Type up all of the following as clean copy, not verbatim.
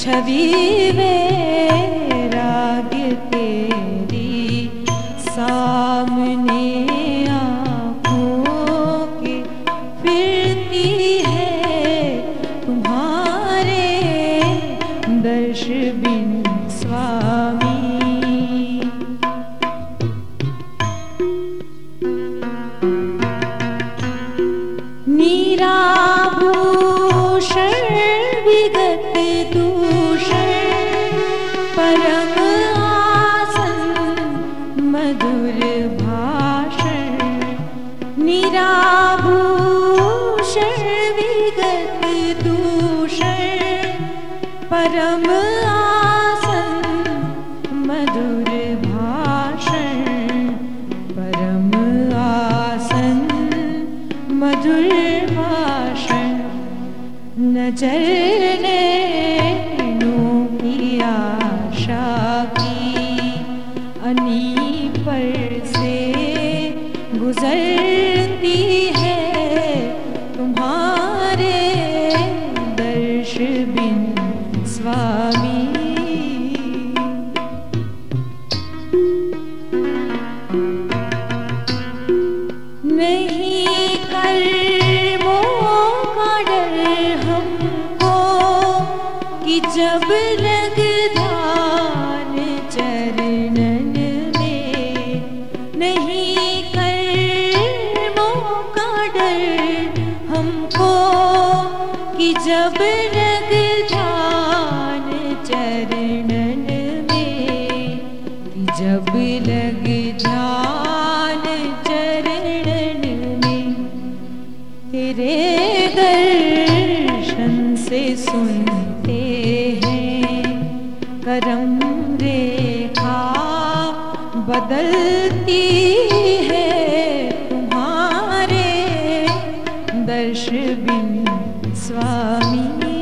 छवि वैराग्य तेरी सामने आँखों के फिरती है, तुम्हारे दर्श बिन स्वामी। नीराभूषण विगत दूषण परम आसन मधुर भाषण। नीराभूषण विगत दूषण परम आसन मधुर भाषण। परम आसन मधुर भाषण। नजर नैनों की आशा की अनी पर से गुजरती है, तुम्हारे दर्श बिन स्वामी। नहीं कर्मों का डर हमको कि जब लग ध्यान चरणन में। नहीं कर्मों का डर हमको कि जब लग ध्यान चरणन में। कि जब लग ध्यान चरणन में। तेरे दर्शन से सुनते हैं करम रेखा बदलती है, तुम्हारे दर्श बिन स्वामी।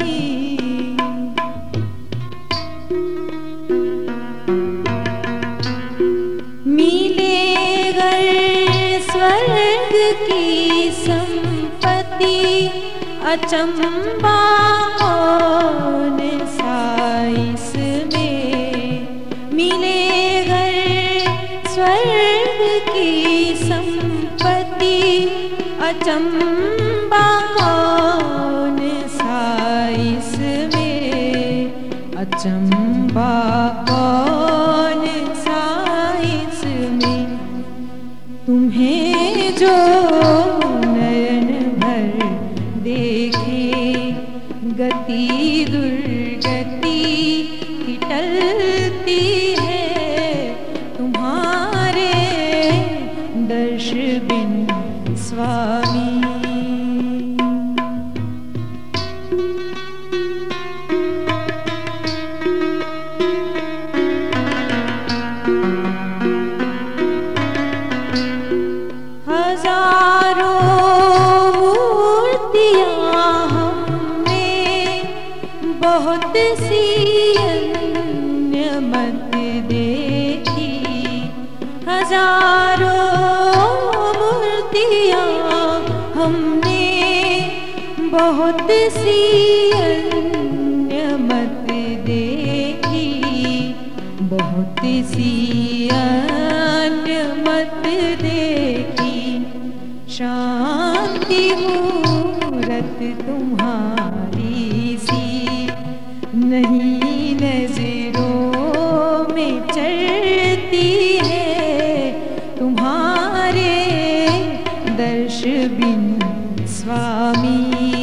मिलेगा स्वर्ग की संपत्ति अचंबा कौन सा इसमें। मिलेगा स्वर्ग की संपत्ति अचंबा कौन सा इसमें। अचंबा कौन सा इसमें। तुम्हें जो नयन भर देखे गति दुर्गति की टलती है, तुम्हारे दर्श बिन स्वामी। हजारों मूर्तियां हमने बहुत सी अन्य मत देखी। हजारों मूर्तियां हमने बहुत सी अन्य मत देखी। बहुत सी अन्य मत देखी। शांति मूरत तुम्हारी सी नहीं नजरों में चढ़ती है, तुम्हारे दर्श बिन स्वामी।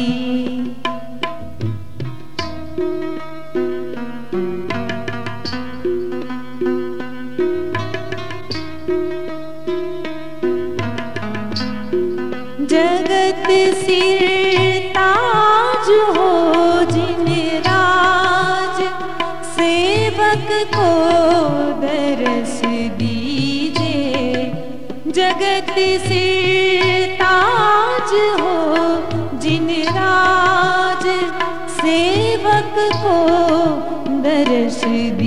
जगत सिर ताज हो जिन राज, सेवक को दरस दीजिए। जगत सिर ताज हो जिन राज, सेवक को दरस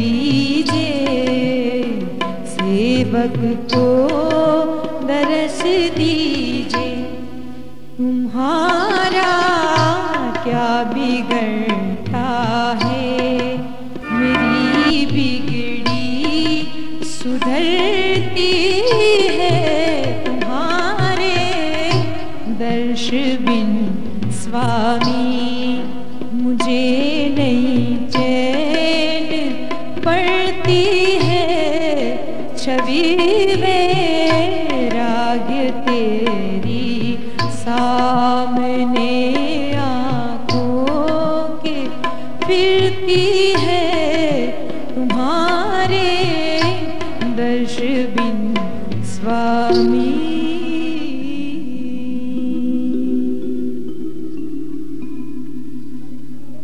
दीजिए। सेवक को दरस दीजिए। तुम्हारा क्या बिगड़ता है बिगड़ी सुधरती है तुम्हारे दर्श बिन स्वामी, मुझे नहीं चैन पड़ती है छवि वैराग्य तेरी सामने आँखों के फिरती है तुम्हारे दर्श बिन स्वामी।